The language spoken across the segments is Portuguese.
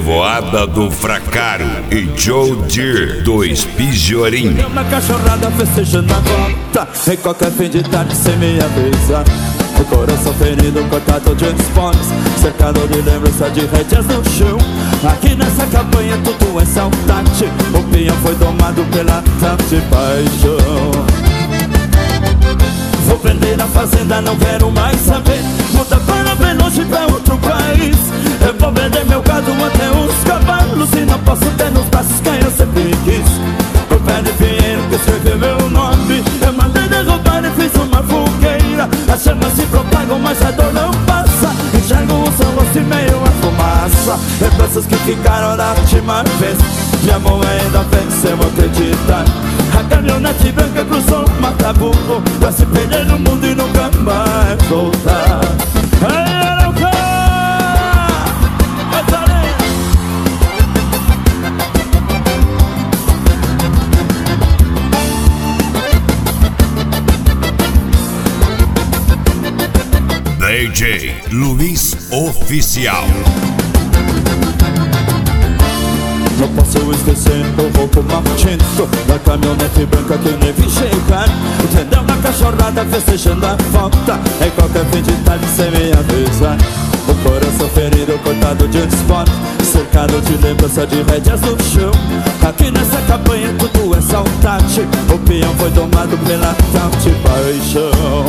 Revoada do Fracaro e Joe Deere, dois Pijiorim. Uma cachorrada festejando a volta, em qualquer fim de tarde sem me avisar. O coração ferido, cortado de esportes, cercado de lembrança de rédeas no chão. Aqui nessa campanha tudo é saudade, o peão foi domado pela tal de paixão. Vou vender a fazenda, não quero mais saber, muda para bem longe pra outro país. Eu vou vender meu gado até os cavalos, e não posso ter nos braços quem eu sempre quis. O pé de pinheiro que escreveu meu nome, eu mandei derrubar e fiz uma fogueira. As chamas se propagam, mas a dor não passa. Enxergo o seu rosto e meio a fumaça. Lembranças que ficaram da última vez, me amor ainda venceu, acreditar. A caminhonete branca cruzou o mata-burro pra se perder no mundo e nunca mais voltar. DJ Luiz Oficial. Não posso esquecer o roubo maldito da caminhonete branca que nem vi chegar. Entendeu na cachorrada festejando a volta, em qualquer fim de tarde sem me avisar. O coração ferido, cortado de esporte, cercado de lembrança de rédeas no chão. Aqui nessa campanha tudo é saudade, o peão foi domado pela tal de paixão.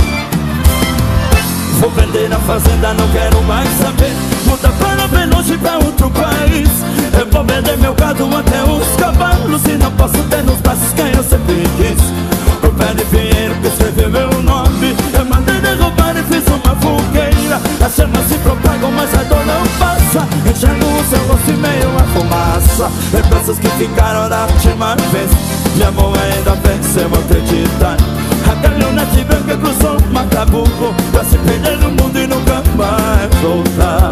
Vou vender a fazenda, não quero mais saber, muda para bem longe pra outro país. Eu vou vender meu gado até os cavalos, e não posso ter nos braços quem eu sempre quis. O pé de pinheiro que escreveu meu nome, eu mandei derrubar e fiz uma fogueira. As chamas se propagam, mas a dor não passa. Enxergo o seu rosto e meio a fumaça. Lembranças que ficaram da última vez, meu amor ainda venceu, acreditar. A caminhonete branca cruzou o mata-burro pra se perder no mundo e nunca mais voltar.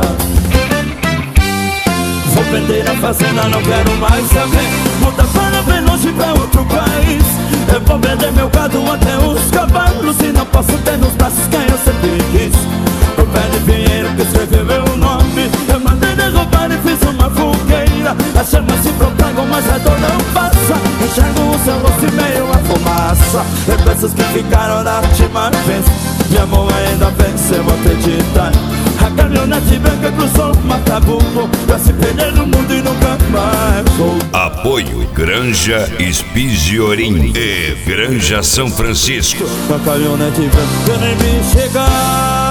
Vou vender a fazenda, não quero mais saber, muda para bem longe pra outro país. Eu vou vender meu gado até os cavalos, e não posso ter nos braços quem eu sempre quis. O pé de pinheiro que escreveu meu nome, eu mandei derrubar e fiz uma fogueira. As chamas se propagam, mas a dor não passa. Enxergo o seu rosto e meio a fumaça. Lembranças que ficaram da última vez, meu amor ainda venceu, acreditar. A caminhonete branca cruzou o mata-burro pra se perder no mundo e nunca mais voltar. Apoio Granja Espigiorim e Granja São Francisco. A caminhonete branca nem me chegar.